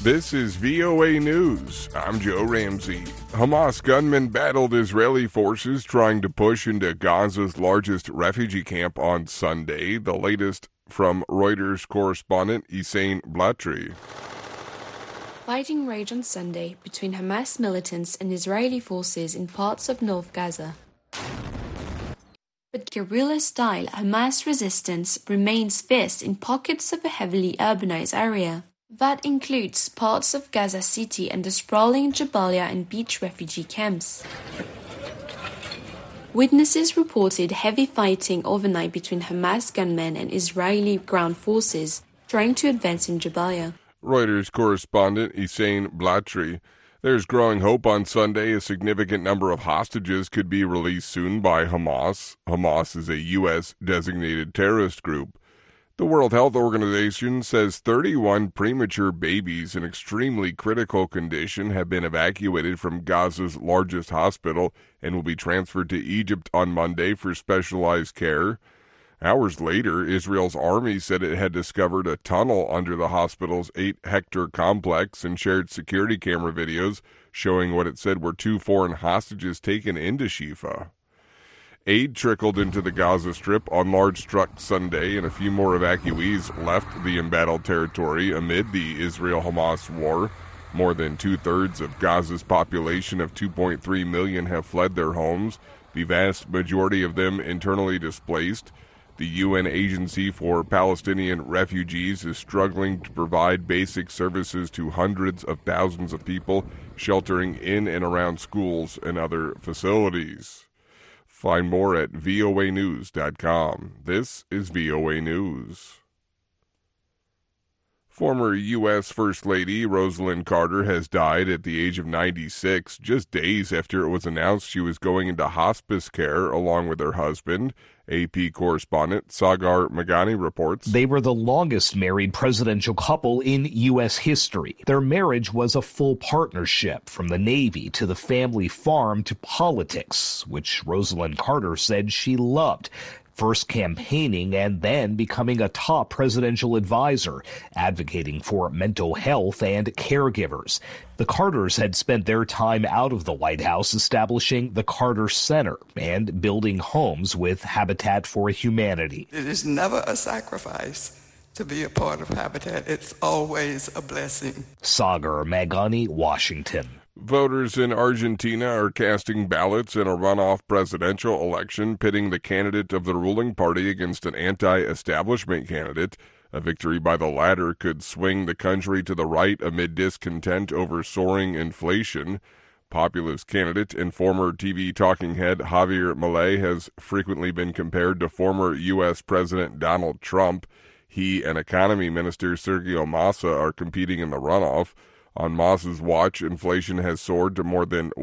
This is VOA News. I'm Joe Ramsey. Hamas gunmen battled Israeli forces trying to push into Gaza's largest refugee camp on Sunday. The latest from Reuters correspondent Hussein Blatry. Fighting raged on Sunday between Hamas militants and Israeli forces in parts of North Gaza. But guerrilla-style Hamas resistance remains fierce in pockets of a heavily urbanized area. That includes parts of Gaza City and the sprawling Jabalia and beach refugee camps. Witnesses reported heavy fighting overnight between Hamas gunmen and Israeli ground forces trying to advance in Jabalia. Reuters correspondent Hussein Blatry. There's growing hope on Sunday a significant number of hostages could be released soon by Hamas. Hamas is a U.S. designated terrorist group. The World Health Organization says 31 premature babies in extremely critical condition have been evacuated from Gaza's largest hospital and will be transferred to Egypt on Monday for specialized care. Hours later, Israel's army said it had discovered a tunnel under the hospital's 8-hectare complex and shared security camera videos showing what it said were 2 foreign hostages taken into Shifa. Aid trickled into the Gaza Strip on large trucks Sunday, and a few more evacuees left the embattled territory amid the Israel-Hamas war. More than two-thirds of Gaza's population of 2.3 million have fled their homes, the vast majority of them internally displaced. The UN Agency for Palestinian Refugees is struggling to provide basic services to hundreds of thousands of people sheltering in and around schools and other facilities. Find more at voanews.com. This is VOA News. Former U.S. First Lady Rosalynn Carter has died at the age of 96, just days after it was announced she was going into hospice care along with her husband. AP correspondent Sagar Meghani reports. They were the longest married presidential couple in U.S. history. Their marriage was a full partnership, from the Navy to the family farm to politics, which Rosalynn Carter said she loved. First campaigning and then becoming a top presidential advisor, advocating for mental health and caregivers. The Carters had spent their time out of the White House establishing the Carter Center and building homes with Habitat for Humanity. It is never a sacrifice to be a part of Habitat. It's always a blessing. Sagar Meghani, Washington. Voters in Argentina are casting ballots in a runoff presidential election, pitting the candidate of the ruling party against an anti-establishment candidate. A victory by the latter could swing the country to the right amid discontent over soaring inflation. Populist candidate and former TV talking head Javier Milei has frequently been compared to former U.S. President Donald Trump. He and Economy Minister Sergio Massa are competing in the runoff. On Massa's watch, inflation has soared to more than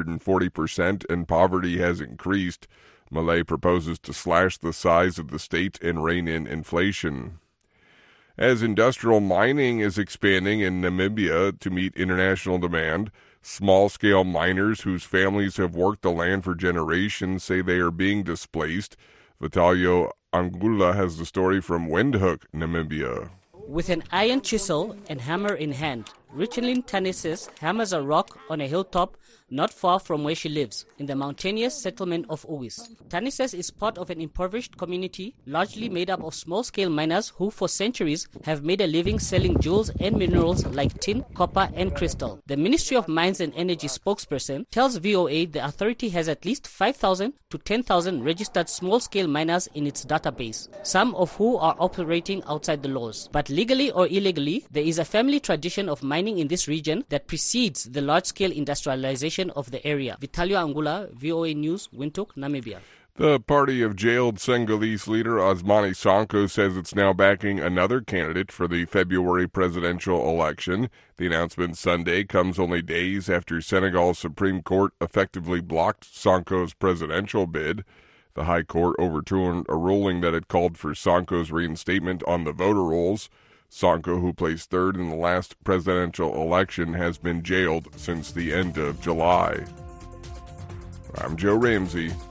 140% and poverty has increased. Milei proposes to slash the size of the state and rein in inflation. As industrial mining is expanding in Namibia to meet international demand, small-scale miners whose families have worked the land for generations say they are being displaced. Vitalio Angula has the story from Windhoek, Namibia. With an iron chisel and hammer in hand, Richelin Tanisses hammers a rock on a hilltop not far from where she lives, in the mountainous settlement of Uwis. Tanisses is part of an impoverished community, largely made up of small-scale miners who for centuries have made a living selling jewels and minerals like tin, copper and crystal. The Ministry of Mines and Energy spokesperson tells VOA the authority has at least 5,000 to 10,000 registered small-scale miners in its database, some of who are operating outside the laws. But legally or illegally, there is a family tradition of mining in this region that precedes the large-scale industrialization of the area. Vitalio Angula, VOA News, Windhoek, Namibia. The party of jailed Senegalese leader Ousmane Sonko says it's now backing another candidate for the February presidential election. The announcement Sunday comes only days after Senegal's Supreme Court effectively blocked Sonko's presidential bid. The High Court overturned a ruling that had called for Sonko's reinstatement on the voter rolls. Sonko, who placed third in the last presidential election, has been jailed since the end of July. I'm Joe Ramsey.